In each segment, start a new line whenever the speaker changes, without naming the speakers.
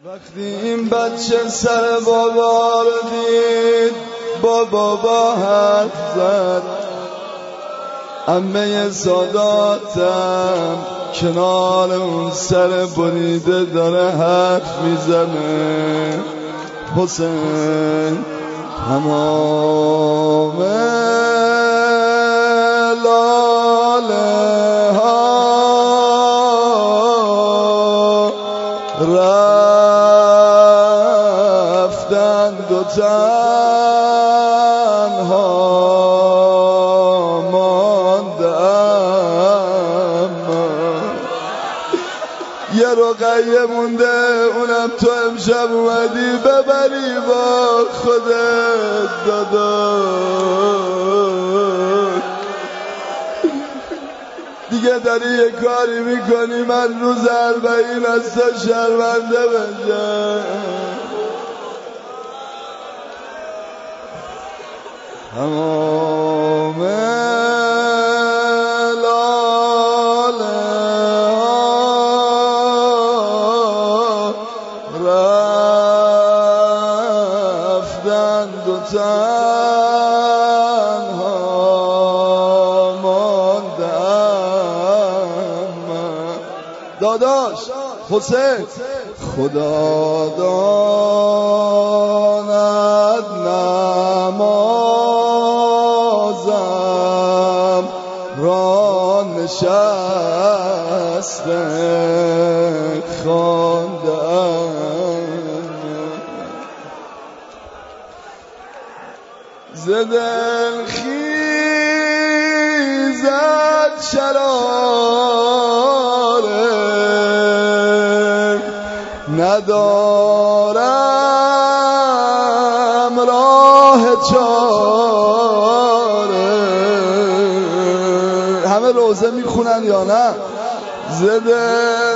وقتی این بچه سر بابا رو دید بابا حرف زد، عمه ساداتم کنار اون سر بریده داره حرف میزنه. حسین تمام لاله ها رفتن دو تنها ماندم، یه رقیه مونده اونم تو امشب اومدی ببری با خودت داداش. دیگه داری یه کاری میکنی من روز 40 از تو شرمنده بشم. تمام لاله ها رفتن دو تنها ماندم. داداش حسین خدا داند نمازم را نشسته خواندم، ز دل خیزد شراره ندارم راه چاره. همه روزه میخونن یا نه؟ ز دل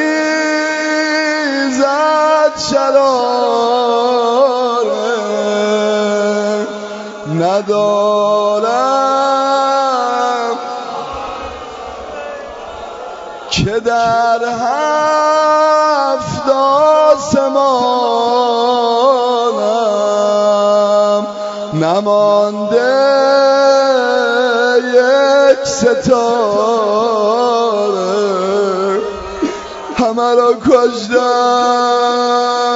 خیزد شراره ندارم که در 7 آسمانم نمانده یک ستاره. همه را کشتم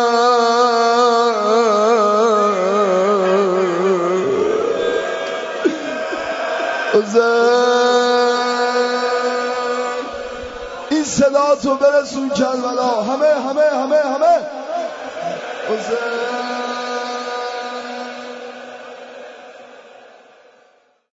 این صدا تو برسون کربلا. همه